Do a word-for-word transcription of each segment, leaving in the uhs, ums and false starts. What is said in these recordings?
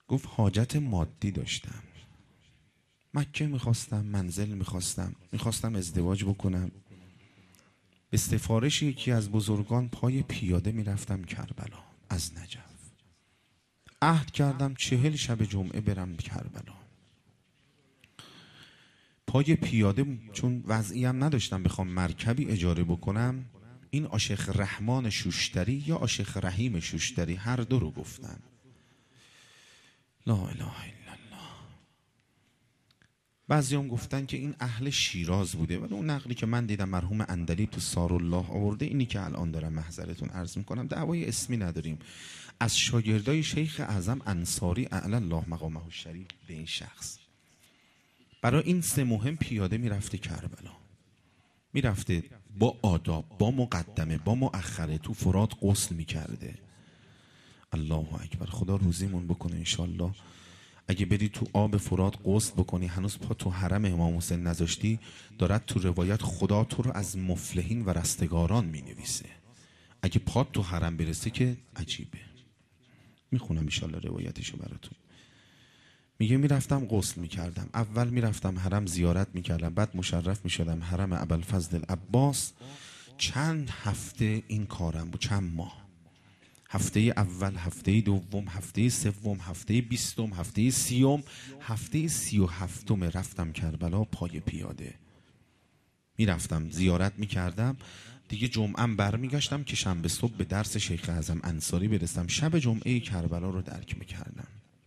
گفت حاجت مادی داشتم، مکه میخواستم، منزل میخواستم، میخواستم ازدواج بکنم. به سفارش یکی از بزرگان پای پیاده میرفتم کربلا از نجف. عهد کردم چهل شب جمعه برم کربلا. پای پیاده، چون وضعی هم نداشتم بخوام مرکبی اجاره بکنم، این آشیخ رحمان شوشتری یا آشیخ رحیم شوشتری هر دو رو گفتن. لا اله الا الله. بعضی هم گفتن که این اهل شیراز بوده، ولی اون نقلی که من دیدم مرحوم اندلی تو سارالله آورده، اینی که الان دارم محضرتون عرض میکنم، دعوای اسمی نداریم، از شاگردای شیخ اعظم انصاری اعلی الله مقامه الشریف به این شخص. برای این سه مهم پیاده میرفته کربلا، میرفته با آداب، با مقدمه، با مؤخره، تو فرات غسل میکرده. الله اکبر. خدا روزیمون بکنه انشالله. اگه بری تو آب فرات غسل بکنی، هنوز پا تو حرم امام حسین نذاشتی، دارد تو روایت خدا تو رو از مفلحین و رستگاران مینویسه. اگه پا تو حرم برسه که عجیبه. میخونم انشالله روایتشو براتون. میگه میرفتم غسل میکردم، اول میرفتم حرم زیارت میکردم، بعد مشرف میشدم حرم ابوالفضل عباس. چند هفته این کارم بود، چند ماه. هفته اول، هفته دوم، هفته سوم، هفته بیستم، هفته سیوم، هفته سی و هفتم رفتم کربلا پای پیاده. میرفتم زیارت میکردم دیگه. جمعم برمیگشتم که شنبه صبح به درس شیخ اعظم انصاری برسم. شب جمعه کربلا رو درک میکردم.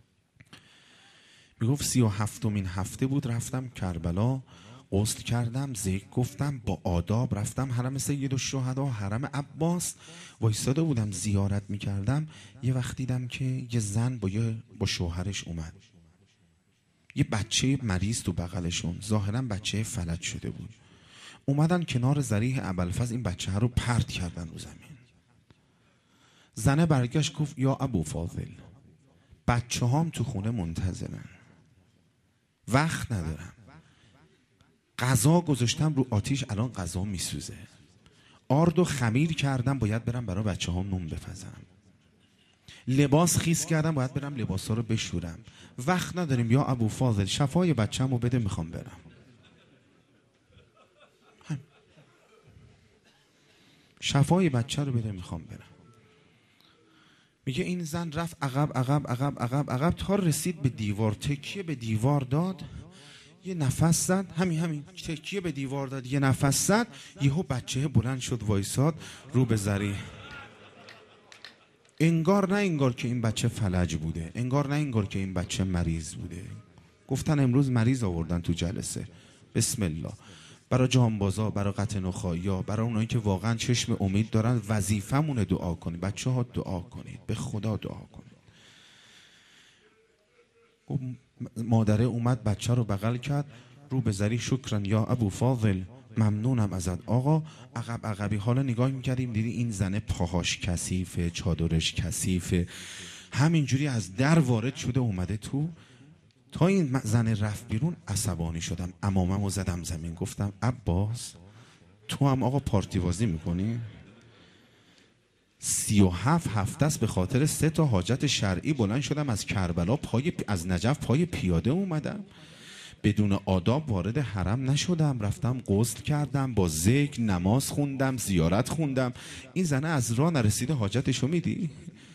میگفت سی و هفتمین هفته بود، رفتم کربلا، غسل کردم، ذکر گفتم، با آداب رفتم حرم سید الشهدا، حرم عباس. وایساده بودم زیارت میکردم. یه وقت دیدم که یه زن با یه با شوهرش اومد، یه بچه مریض تو بغلشون، ظاهرا بچه فلج شده بود. اومدن کنار ذریح ابوالفضل، این بچه ها رو پرت کردن رو زمین. زنه برگشت گفت یا ابو فاضل، بچه هام تو خونه منتظرن، وقت ندارم، غذا گذاشتم رو آتیش، الان غذا میسوزه، آرد و خمیر کردم، باید برم برای بچه هام نون بپزم، لباس خیس کردم، باید برم لباس ها رو بشورم، وقت نداریم یا ابو فاضل، شفای بچه همو بده، میخوام برم. هم. شفای بچه رو بده، میخوام برم. میگه این زن رفت عقب عقب عقب عقب عقب تا رسید به دیوار، تکیه به دیوار داد، یه نفس زد، همین همین تکیه به دیوار داد، یه نفس زد، یهو بچه بلند شد وایساد رو به ذریح. انگار نه انگار که این بچه فلج بوده، انگار نه انگار که این بچه مریض بوده. گفتن امروز مریض آوردن تو جلسه. بسم الله. برای جانبازا، برای قطع نخایا، برای اونایی که واقعا چشم امید دارن، وظیفمونه دعا کنید. بچه ها دعا کنید، به خدا دعا کنید. مادره اومد بچه رو بغل کرد، رو به ذریح، شکرن یا ابو فاضل، ممنونم ازت آقا. عقب عقبی. حالا نگاه میکردیم دیدی این زنه پاهاش کثیفه، چادرش کثیفه، همینجوری از در وارد شده اومده تو. تا این زنه رفت بیرون عصبانی شدم، عماممو زدم زمین، گفتم عباس تو هم آقا پارتی بازی میکنی؟ سی و هفت هفته است به خاطر سه تا حاجت شرعی بلند شدم از کربلا، پای از نجف پای پیاده اومدم، بدون آداب وارد حرم نشدم، رفتم غسل کردم، با ذکر نماز خوندم، زیارت خوندم. این زنه از راه نرسیده حاجتشو میدی؟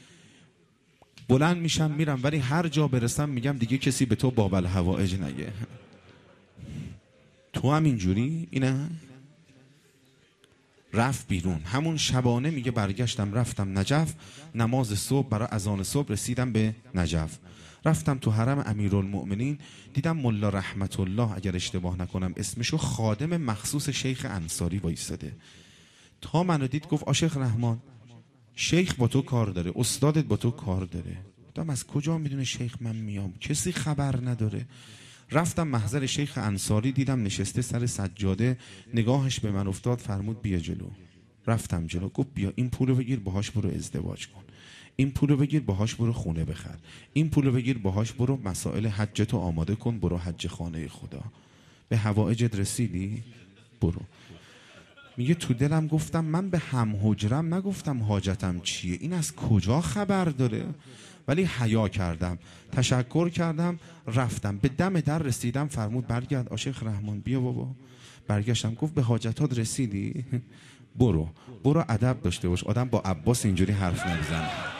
بلند میشم میرم، ولی هر جا برسم میگم دیگه کسی به تو باب الحوائج نگه. تو هم اینجوری؟ اینه. رفت بیرون. همون شبانه میگه برگشتم رفتم نجف، نماز صبح برای اذان صبح رسیدم به نجف. رفتم تو حرم امیرالمؤمنین، دیدم ملا رحمت الله اگر اشتباه نکنم اسمشو، خادم مخصوص شیخ انصاری وایساده. تا منو دید گفت آشیخ رحمان، شیخ با تو کار داره، استادت با تو کار داره. گفتم از کجا میدونه شیخ من میام؟ کسی خبر نداره. رفتم محضر شیخ انصاری، دیدم نشسته سر سجاده، نگاهش به من افتاد، فرمود بیا جلو. رفتم جلو. گفت بیا این پولو بگیر باهاش برو ازدواج کن، این پولو بگیر باهاش برو خونه بخر، این پولو بگیر باهاش برو مسائل حجتو آماده کن، برو حج خانه خدا. به حوائجت رسیدی؟ برو. میگه تو دلم گفتم من به هم حجرم نگفتم حاجتم چیه، این از کجا خبر داره؟ ولی حیا کردم، تشکر کردم، رفتم. به دم در رسیدم، فرمود برگرد آشیخ رحمان، بیا بابا. برگشتم گفت به حاجتات رسیدی؟ برو برو ادب داشته باش، آدم با عباس اینجوری حرف نمیزنه.